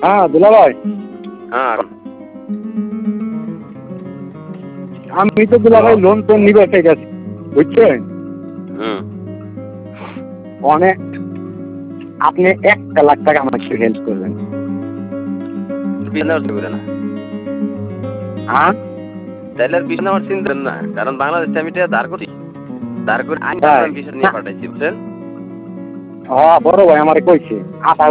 হ্যাঁ দুলা ভাই, হ্যাঁ আমি তো দুলা ভাই লোন টোন নিবে ঠিক আছে, বুঝছেন? অনেক, আপনি 1 লাখ টাকা আমাকে হেল্প করবেন। না হ্যাঁ তাহলে আর বিশ নেওয়ার চিন্তা না, কারণ বাংলাদেশে আমি এটা ধার করি, ধার করে আমি বিশ নিয়ে পাঠাইছি, বুঝছেন? হ্যাঁ বড় ভাই আমারে কইছে।